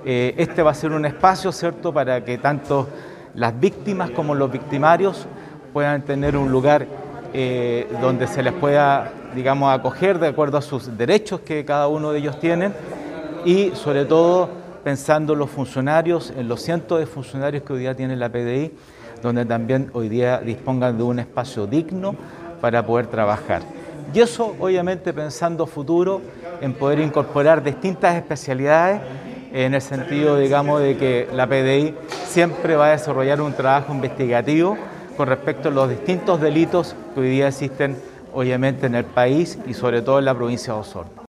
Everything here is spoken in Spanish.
Este va a ser un espacio, ¿cierto?, para que tanto las víctimas como los victimarios puedan tener un lugar donde se les pueda, digamos, acoger de acuerdo a sus derechos que cada uno de ellos tienen y sobre todo pensando en los funcionarios, en los cientos de funcionarios que hoy día tiene la PDI, donde también hoy día dispongan de un espacio digno para poder trabajar. Y eso obviamente pensando futuro en poder incorporar distintas especialidades en el sentido, digamos, de que la PDI siempre va a desarrollar un trabajo investigativo con respecto a los distintos delitos que hoy día existen obviamente en el país y sobre todo en la provincia de Osorno.